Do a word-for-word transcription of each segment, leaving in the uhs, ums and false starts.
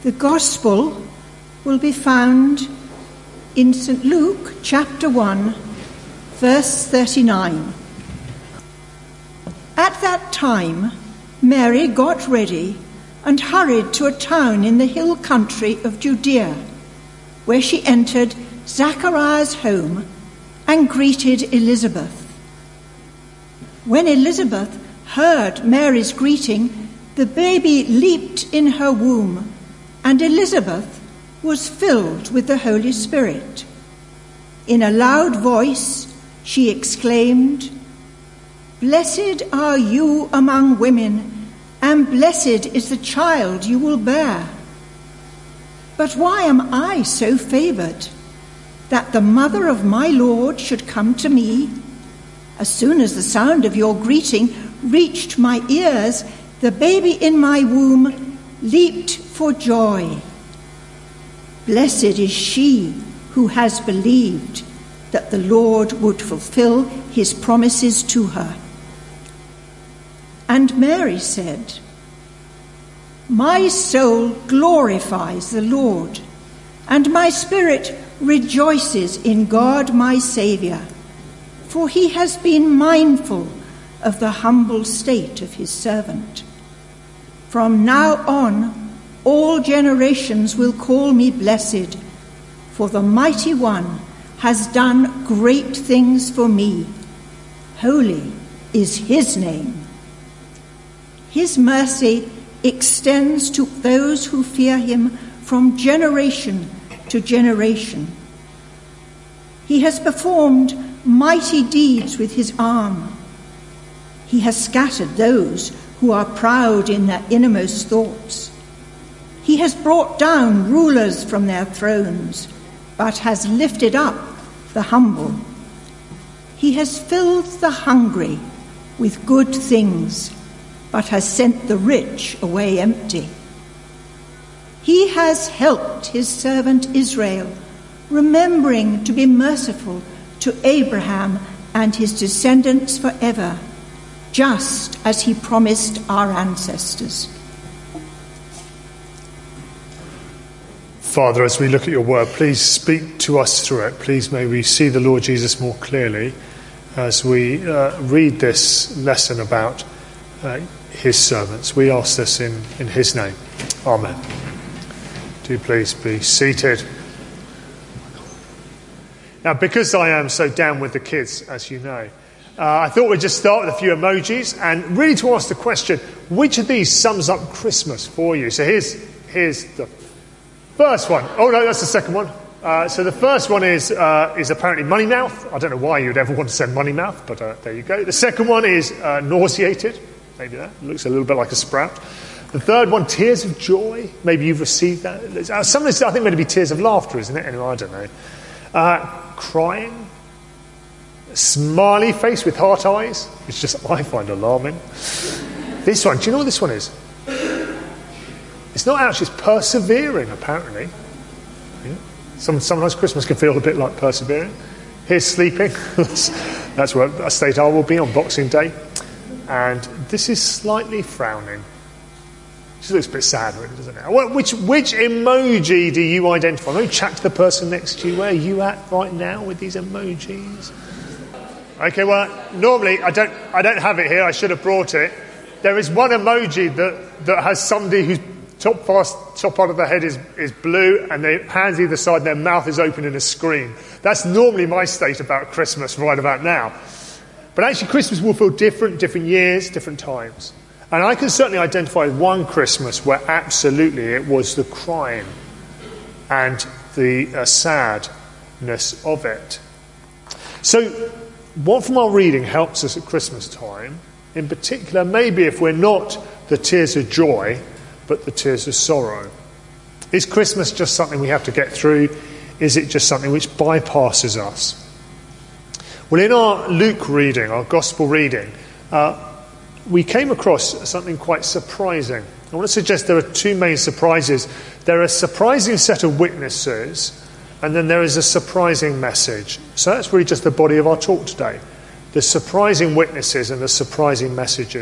The Gospel will be found in Saint Luke chapter one, verse thirty-nine. At that time, Mary got ready and hurried to a town in the hill country of Judea, where she entered Zachariah's home and greeted Elizabeth. When Elizabeth heard Mary's greeting, the baby leaped in her womb, and Elizabeth was filled with the Holy Spirit. In a loud voice, she exclaimed, "Blessed are you among women, and blessed is the child you will bear. But why am I so favored, that the mother of my Lord should come to me? As soon as the sound of your greeting reached my ears, the baby in my womb leaped for joy. Blessed is she who has believed that the Lord would fulfill his promises to her." And Mary said, "My soul glorifies the Lord, and my spirit rejoices in God my Saviour, for he has been mindful of the humble state of his servant. From now on, all generations will call me blessed, for the Mighty One has done great things for me. Holy is his name. His mercy extends to those who fear him from generation to generation. He has performed mighty deeds with his arm. He has scattered those who are proud in their innermost thoughts. He has brought down rulers from their thrones, but has lifted up the humble. He has filled the hungry with good things, but has sent the rich away empty. He has helped his servant Israel, remembering to be merciful to Abraham and his descendants forever, just as he promised our ancestors." Father, as we look at your word, please speak to us through it. Please may we see the Lord Jesus more clearly as we uh, read this lesson about uh, his servants. We ask this in, in his name. Amen. Do please be seated. Now, because I am so down with the kids, as you know, uh, I thought we'd just start with a few emojis and really to ask the question, which of these sums up Christmas for you? So here's here's the first one. Oh, no, that's the second one. Uh, so the first one is uh, is apparently money mouth. I don't know why you'd ever want to send money mouth, but uh, there you go. The second one is uh, nauseated. Maybe that looks a little bit like a sprout. The third one, tears of joy. Maybe you've received that. Uh, some of this, I think, meant to be tears of laughter, isn't it? Anyway, I don't know. Uh, crying. A smiley face with heart eyes, which just I find alarming. This one, do you know what this one is? It's not actually, it's persevering, apparently. Yeah. Some, sometimes Christmas can feel a bit like persevering. Here's sleeping. that's, that's where a state I will be on Boxing Day. And this is slightly frowning. It looks a bit sad, really, doesn't it? Which, which emoji do you identify? Maybe chat to the person next to you. Where are you at right now with these emojis? Okay, well, normally I don't I don't have it here. I should have brought it. There is one emoji that, that has somebody whose top, fast, top part of their head is, is blue and their hands either side and their mouth is open in a screen. That's normally my state about Christmas right about now. But actually Christmas will feel different, different years, different times. And I can certainly identify one Christmas where absolutely it was the crying and the uh, sadness of it. So what from our reading helps us at Christmas time, in particular, maybe if we're not the tears of joy, but the tears of sorrow? Is Christmas just something we have to get through? Is it just something which bypasses us? Well, in our Luke reading, our Gospel reading, uh, we came across something quite surprising. I want to suggest there are two main surprises. There are a surprising set of witnesses, and then there is a surprising message. So that's really just the body of our talk today. The surprising witnesses and the surprising messages.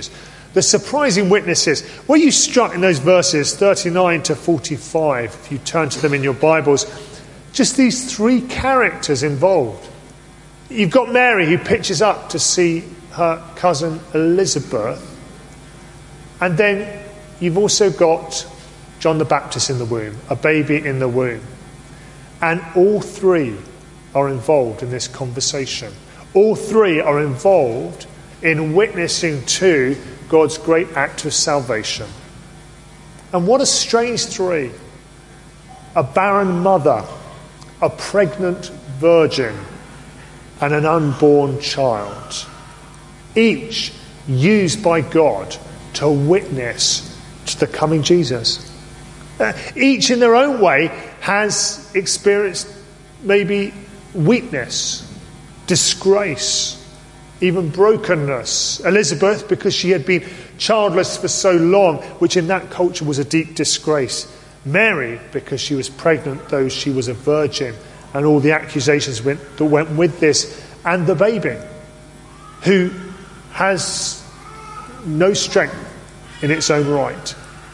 The surprising witnesses. Were you struck in those verses thirty-nine to forty-five, if you turn to them in your Bibles, just these three characters involved? You've got Mary, who pitches up to see her cousin Elizabeth, and then you've also got John the Baptist in the womb, a baby in the womb. And all three are involved in this conversation. All three are involved in witnessing to God's great act of salvation. And what a strange three. A barren mother, a pregnant virgin, and an unborn child. Each used by God to witness to the coming Jesus. Uh, each in their own way has experienced maybe weakness, disgrace, even brokenness. Elizabeth, because she had been childless for so long, which in that culture was a deep disgrace. Mary, because she was pregnant, though she was a virgin, and all the accusations went, that went with this. And the baby, who has no strength in its own right.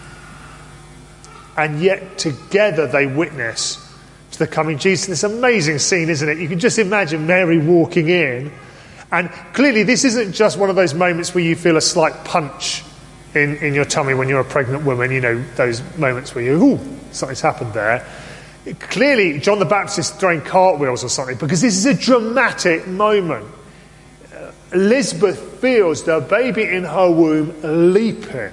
And yet together they witness to the coming Jesus. This amazing scene, isn't it? You can just imagine Mary walking in. And clearly this isn't just one of those moments where you feel a slight punch in, in your tummy when you're a pregnant woman. You know, those moments where you, ooh, something's happened there. It, clearly John the Baptist is throwing cartwheels or something, because this is a dramatic moment. Uh, Elizabeth feels the baby in her womb leaping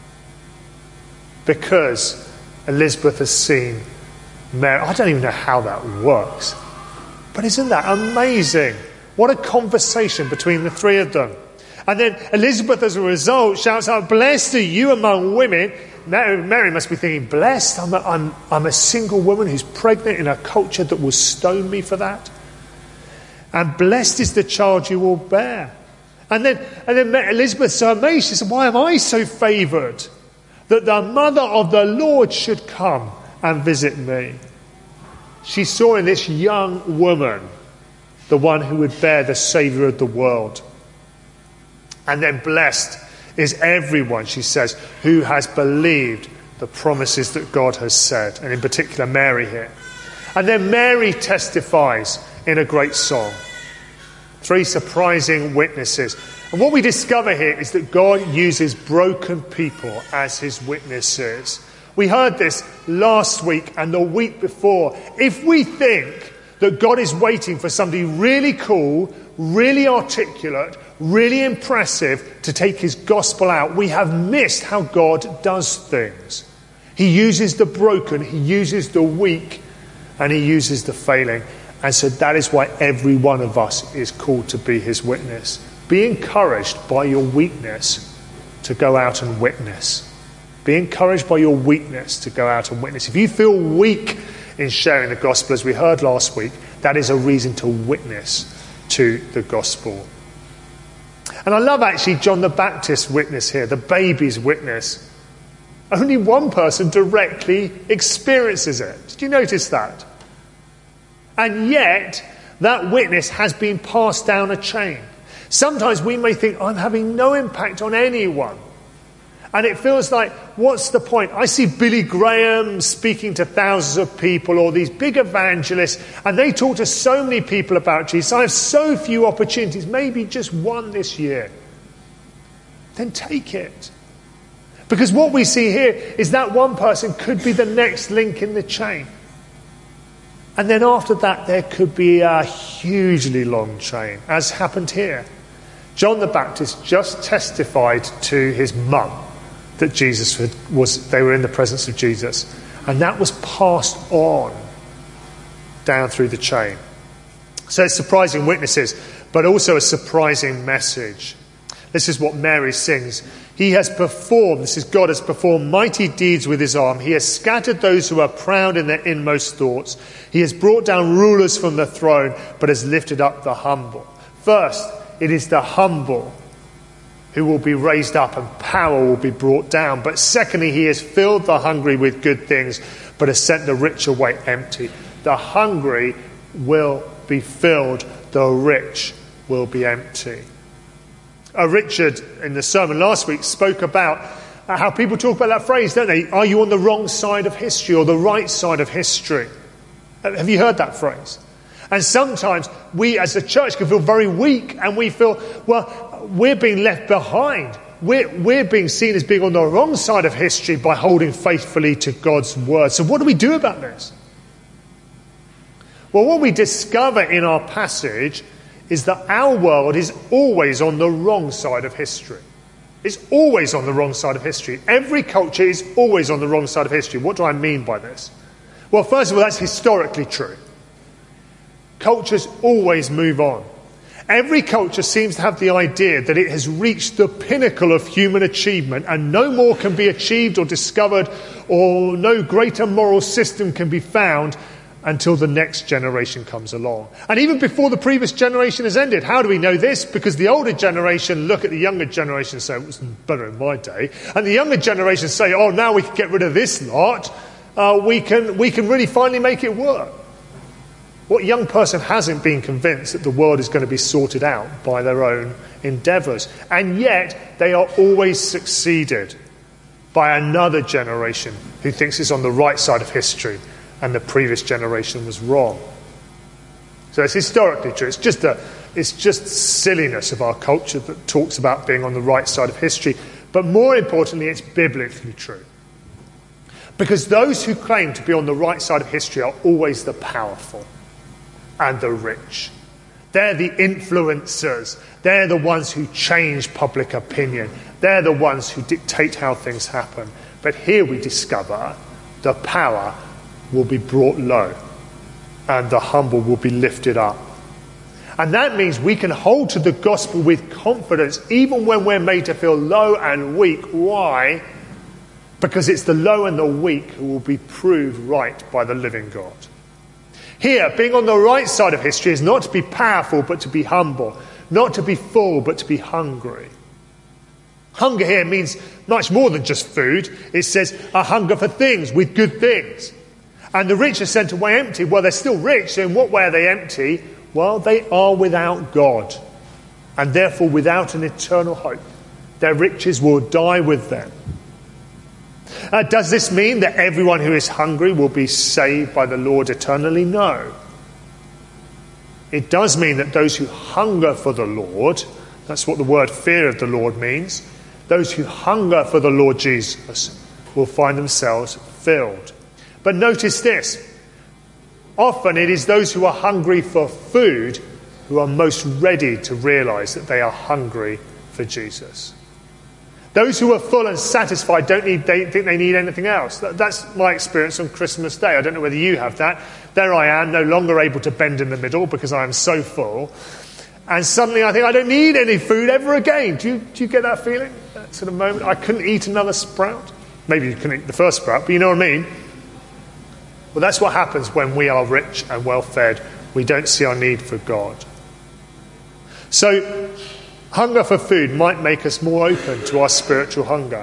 because Elizabeth has seen Mary. I don't even know how that works. But isn't that amazing? What a conversation between the three of them. And then Elizabeth, as a result, shouts out, "Blessed are you among women." Mary, Mary must be thinking, blessed, I'm a, I'm, I'm a single woman who's pregnant in a culture that will stone me for that. And blessed is the child you will bear. And then, and then Elizabeth's so amazed. She said, why am I so favoured that the mother of the Lord should come and visit me? She saw in this young woman the one who would bear the Saviour of the world. And then blessed is everyone, she says, who has believed the promises that God has said, and in particular Mary here. And then Mary testifies in a great song. Three surprising witnesses. And what we discover here is that God uses broken people as his witnesses. We heard this last week and the week before. If we think that God is waiting for somebody really cool, really articulate, really impressive to take his gospel out, we have missed how God does things. He uses the broken, he uses the weak, and he uses the failing. And so that is why every one of us is called to be his witness. Be encouraged by your weakness to go out and witness. Be encouraged by your weakness to go out and witness. If you feel weak in sharing the gospel, as we heard last week, that is a reason to witness to the gospel. And I love actually John the Baptist's witness here, the baby's witness. Only one person directly experiences it. Did you notice that? And yet, that witness has been passed down a chain. Sometimes we may think, I'm having no impact on anyone. And it feels like, what's the point? I see Billy Graham speaking to thousands of people, or these big evangelists, and they talk to so many people about Jesus. I have so few opportunities, maybe just one this year. Then take it. Because what we see here is that one person could be the next link in the chain. And then after that, there could be a hugely long chain, as happened here. John the Baptist just testified to his mum that Jesus had, was, they were in the presence of Jesus. And that was passed on down through the chain. So it's surprising witnesses, but also a surprising message. This is what Mary sings. He has performed, this is God has performed mighty deeds with his arm. He has scattered those who are proud in their inmost thoughts. He has brought down rulers from the throne, but has lifted up the humble. First, it is the humble who will be raised up and power will be brought down. But secondly, he has filled the hungry with good things, but has sent the rich away empty. The hungry will be filled, the rich will be empty. Uh, Richard, in the sermon last week, spoke about uh, how people talk about that phrase, don't they? Are you on the wrong side of history or the right side of history? Uh, have you heard that phrase? And sometimes we as a church can feel very weak and we feel, well, we're being left behind. We're, we're being seen as being on the wrong side of history by holding faithfully to God's word. So what do we do about this? Well, what we discover in our passage is that our world is always on the wrong side of history. It's always on the wrong side of history. Every culture is always on the wrong side of history. What do I mean by this? Well, first of all, that's historically true. Cultures always move on. Every culture seems to have the idea that it has reached the pinnacle of human achievement and no more can be achieved or discovered, or no greater moral system can be found until the next generation comes along. And even before the previous generation has ended. How do we know this? Because the older generation look at the younger generation and say, it was better in my day. And the younger generation say, oh, now we can get rid of this lot. Uh, we can, we can really finally make it work. What young person hasn't been convinced that the world is going to be sorted out by their own endeavours? And yet, they are always succeeded by another generation who thinks it's on the right side of history and the previous generation was wrong. So it's historically true. It's just, a, it's just silliness of our culture that talks about being on the right side of history. But more importantly, it's biblically true. Because those who claim to be on the right side of history are always the powerful and the rich. They're the influencers. They're the ones who change public opinion. They're the ones who dictate how things happen. But here we discover the power will be brought low and the humble will be lifted up. And that means we can hold to the gospel with confidence even when we're made to feel low and weak. Why? Because it's the low and the weak who will be proved right by the living God. Here, being on the right side of history is not to be powerful, but to be humble. Not to be full, but to be hungry. Hunger here means much more than just food. It says a hunger for things, with good things. And the rich are sent away empty. Well, they're still rich, so in what way are they empty? Well, they are without God, and therefore without an eternal hope. Their riches will die with them. Uh, does this mean that everyone who is hungry will be saved by the Lord eternally? No. It does mean that those who hunger for the Lord, that's what the word fear of the Lord means, those who hunger for the Lord Jesus will find themselves filled. But notice this. Often it is those who are hungry for food who are most ready to realise that they are hungry for Jesus. Those who are full and satisfied don't need, they think they need anything else. That, that's my experience on Christmas Day. I don't know whether you have that. There I am, no longer able to bend in the middle because I am so full. And suddenly I think I don't need any food ever again. Do you, do you get that feeling? That sort of moment? I couldn't eat another sprout. Maybe you couldn't eat the first sprout, but you know what I mean? Well, that's what happens when we are rich and well fed. We don't see our need for God. So, hunger for food might make us more open to our spiritual hunger.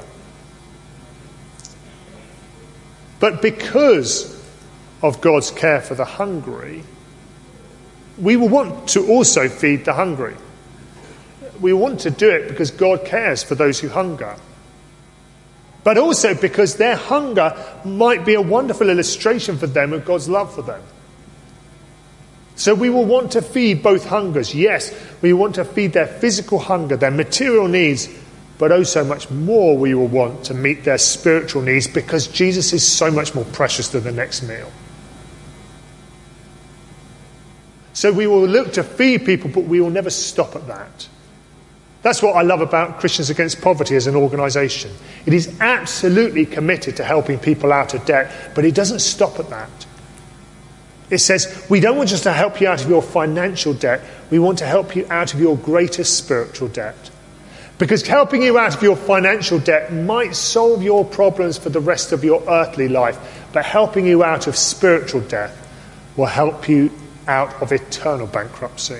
But because of God's care for the hungry, we will want to also feed the hungry. We want to do it because God cares for those who hunger. But also because their hunger might be a wonderful illustration for them of God's love for them. So we will want to feed both hungers. Yes, we want to feed their physical hunger, their material needs, but also much more we will want to meet their spiritual needs because Jesus is so much more precious than the next meal. So we will look to feed people, but we will never stop at that. That's what I love about Christians Against Poverty as an organisation. It is absolutely committed to helping people out of debt, but it doesn't stop at that. It says, we don't want just to help you out of your financial debt, we want to help you out of your greatest spiritual debt. Because helping you out of your financial debt might solve your problems for the rest of your earthly life, but helping you out of spiritual debt will help you out of eternal bankruptcy.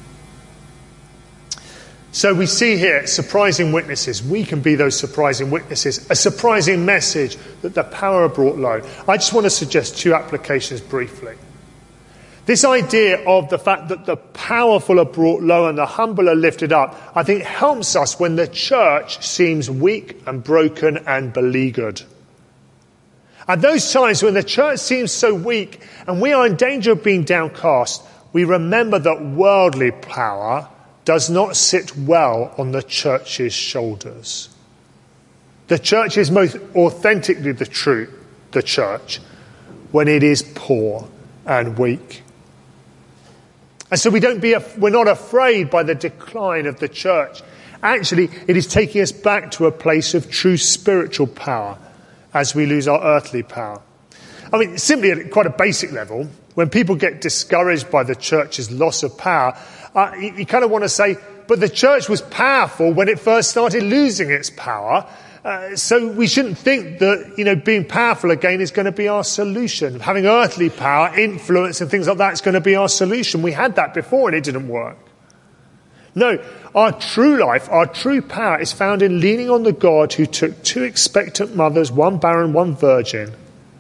So we see here surprising witnesses. We can be those surprising witnesses. A surprising message that the power are brought low. I just want to suggest two applications briefly. This idea of the fact that the powerful are brought low and the humble are lifted up, I think helps us when the church seems weak and broken and beleaguered. At those times when the church seems so weak and we are in danger of being downcast, we remember that worldly power does not sit well on the church's shoulders. The church is most authentically the true, the church, when it is poor and weak. And so we don't be, we're not afraid by the decline of the church. Actually, it is taking us back to a place of true spiritual power as we lose our earthly power. I mean, simply at quite a basic level, when people get discouraged by the church's loss of power, uh, you, you kind of want to say, but the church was powerful when it first started losing its power. Uh, so we shouldn't think that, you know, being powerful again is going to be our solution. Having earthly power, influence and things like that is going to be our solution. We had that before and it didn't work. No, our true life, our true power is found in leaning on the God who took two expectant mothers, one barren, one virgin,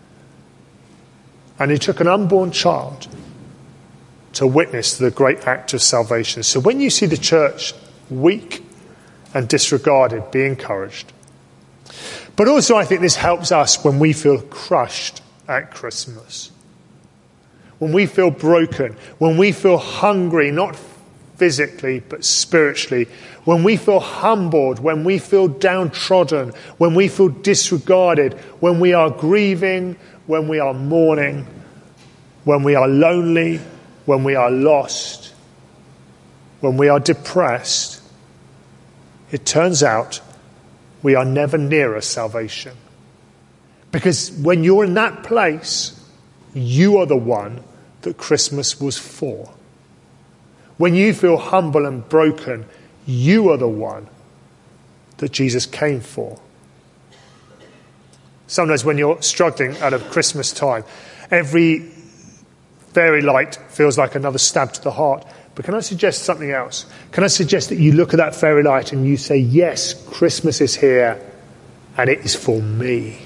and he took an unborn child to witness the great act of salvation. So when you see the church weak and disregarded, be encouraged. But also I think this helps us when we feel crushed at Christmas. When we feel broken, when we feel hungry, not physically but spiritually, when we feel humbled, when we feel downtrodden, when we feel disregarded, when we are grieving, when we are mourning, when we are lonely, when we are lost, when we are depressed, it turns out we are never nearer salvation. Because when you're in that place, you are the one that Christmas was for. When you feel humble and broken, you are the one that Jesus came for. Sometimes when you're struggling out of Christmas time, every fairy light feels like another stab to the heart. But can I suggest something else? Can I suggest that you look at that fairy light and you say, yes, Christmas is here and it is for me.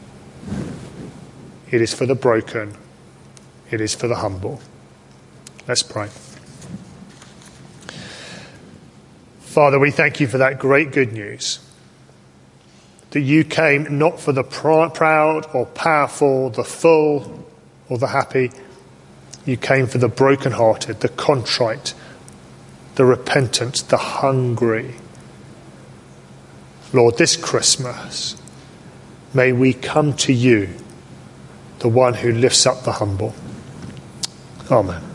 It is for the broken. It is for the humble. Let's pray. Father, we thank you for that great good news. That you came not for the proud or powerful, the full or the happy. You came for the brokenhearted, the contrite, the repentant, the hungry. Lord, this Christmas, may we come to you, the one who lifts up the humble. Amen.